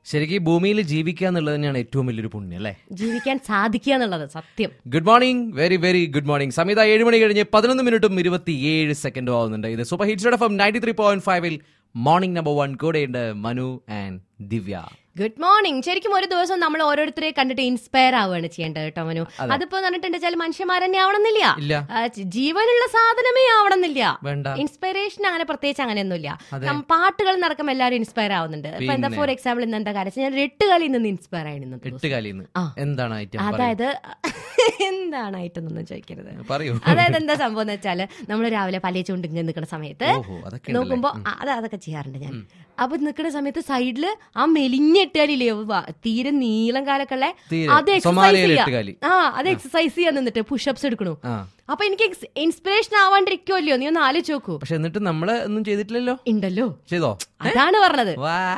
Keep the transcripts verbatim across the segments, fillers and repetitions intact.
ശരിക്കും ഭൂമിയിൽ ജീവിക്കുക എന്നുള്ളത് തന്നെയാണ് ഏറ്റവും വലിയൊരു പുണ്യം അല്ലേ? ജീവിക്കാൻ സാധിക്കുക എന്നുള്ളത് സത്യം. Good morning, very very good morning. സമയത്ത് ഏഴ് മണി കഴിഞ്ഞ് പതിനൊന്ന് മിനിറ്റും ഇരുപത്തിയേഴ് സെക്കൻഡും ആവുന്നുണ്ട്. ഇത് super hits F M ninety three point ഫൈവിൽ മോർണിംഗ് നമ്പർ വൺ കൂടെയുണ്ട് Manu and Divya. Good morning. ശരിക്കും ഒരു ദിവസം നമ്മൾ ഓരോരുത്തരെ കണ്ടിട്ട് ഇൻസ്പയർ ആവുകയാണ് ചെയ്യേണ്ടത് കേട്ടോ മനു. അതിപ്പോ പറഞ്ഞിട്ടുണ്ട് ചില മനുഷ്യന്മാരെന്നെ ആവണമെന്നില്ല, ജീവനുള്ള സാധനമേ ആവണമെന്നില്ല. ഇൻസ്പിറേഷൻ അങ്ങനെ പ്രത്യേകിച്ച് അങ്ങനെയൊന്നുമില്ല. പാട്ടുകൾ നടക്കും എല്ലാവരും ഇൻസ്പയർ ആവുന്നുണ്ട്. ഇപ്പൊ എന്താ ഫോർ എക്സാമ്പിൾ ഇന്ന് എന്താ കാര്യം ഞാൻ എട്ടുകാലിൽ നിന്ന് ഇൻസ്പയർ ആയിരുന്നു. അതായത് എന്താണ് ഐറ്റം ഒന്നും ചോദിക്കരുത്. അതായത് എന്താ സംഭവം എന്ന് വെച്ചാല് നമ്മള് രാവിലെ പല ചൂണ്ട് ഇങ്ങനെ നിൽക്കുന്ന സമയത്ത് നോക്കുമ്പോ അത് അതൊക്കെ ചെയ്യാറുണ്ട് ഞാൻ. അപ്പൊ നിൽക്കുന്ന സമയത്ത് സൈഡില് ആ മെലിഞ്ഞ എട്ടുകാലില്ലേ തീരെ നീളം കാലൊക്കെ അത് എക്സസൈസ് ചെയ്യാം. ആ അത് എക്സസൈസ് ചെയ്യാൻ നിന്നിട്ട് പുഷപ്സ് എടുക്കണു. അപ്പൊ എനിക്ക് ഇൻസ്പിറേഷൻ ആവാണ്ടിരിക്കുമല്ലോ, നീ ഒന്ന് ആലോചിച്ച് നോക്കൂ. പക്ഷെ എന്നിട്ട് നമ്മള് ഒന്നും ചെയ്തിട്ടില്ലല്ലോ. ഉണ്ടല്ലോ, ചെയ്തോ? അതാണ് പറഞ്ഞത്.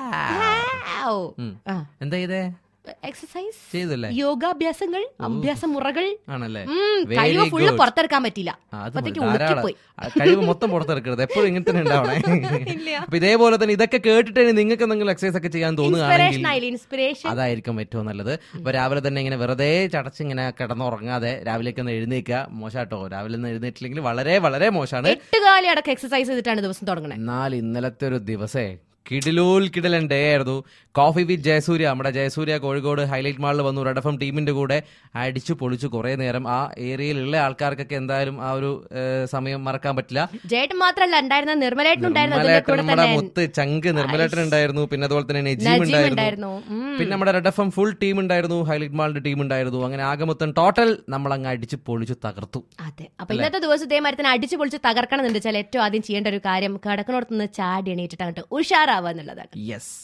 എന്താ ചെയ്തേ? എക്സസൈസ് ചെയ്തല്ലേ? യോഗാഭ്യാസങ്ങൾ, അഭ്യാസ മുറകൾ ആണല്ലേ? കഴിവ് ഫുള്ള് പുറത്തെടുക്കാൻ പറ്റില്ല. കഴിവ് മൊത്തം പുറത്തെടുക്കരുത്, എപ്പോഴും ഇങ്ങനെ തന്നെ ഉണ്ടാവണേ. അപ്പൊ ഇതേപോലെ തന്നെ ഇതൊക്കെ കേട്ടിട്ട് നിങ്ങൾക്ക് എന്തെങ്കിലും എക്സസൈസ് ഒക്കെ ചെയ്യാൻ തോന്നുകയാണെങ്കിൽ അതായിരിക്കും ഏറ്റവും നല്ലത്. അപ്പൊ രാവിലെ തന്നെ ഇങ്ങനെ വെറുതെ ചടച്ചിങ്ങനെ കിടന്നുറങ്ങാതെ രാവിലേക്ക് ഒന്ന് എഴുന്നേക്കുക. മോശാട്ടോ, രാവിലെ ഒന്ന് എഴുന്നേറ്റില്ലെങ്കിൽ വളരെ വളരെ മോശമാണ്. എട്ടുകാലി അടക്കം എക്സസൈസ് ചെയ്തിട്ടാണ് ദിവസം തുടങ്ങണത്. എന്നാൽ ഇന്നലത്തെ ഒരു ദിവസേ കിടിലൂൽ കിടിലൻ ഡേ ആയിരുന്നു. കോഫി വിത്ത് ജയസൂര്യ, നമ്മുടെ ജയസൂര്യ കോഴിക്കോട് ഹൈലൈറ്റ് മാളിൽ വന്നു. റെഡ് എഫ് എം ടീമിന്റെ കൂടെ അടിച്ചു പൊളിച്ചു കുറെ നേരം. ആ ഏരിയയിലുള്ള ആൾക്കാർക്കൊക്കെ എന്തായാലും ആ ഒരു സമയം മറക്കാൻ പറ്റില്ല. ജേട്ടൻ മാത്രമല്ല ഉണ്ടായിരുന്ന നിർമ്മലേട്ടൻ നമ്മുടെ മുത്ത് ചങ്ക് നിർമ്മലേട്ടൻ ഉണ്ടായിരുന്നു. പിന്നെ അതുപോലെ തന്നെ നജീം ഉണ്ടായിരുന്നു. പിന്നെ നമ്മുടെ red F M full team ഉണ്ടായിരുന്നു, ഹൈലൈറ്റ് മാളിന്റെ ടീം ഉണ്ടായിരുന്നു. അങ്ങനെ ആകെ മൊത്തം ടോട്ടൽ നമ്മൾ അങ്ങ് അടിച്ചു പൊളിച്ചു തകർത്തു. അതെ, അപ്പൊ ഇന്നത്തെ ദിവസം ഇതേമാതിരി തന്നെ അടിച്ചു പൊളിച്ച് തകർക്കണം എന്നുണ്ട് വെച്ചാൽ ഏറ്റവും ആദ്യം ചെയ്യേണ്ട ഒരു കാര്യം കിടക്കണോടത്തുനിന്ന് ചാടി എണീറ്റിട്ട് അങ്ങോട്ട് ഉഷാറാവുക എന്നുള്ളതാണ്. യെസ്.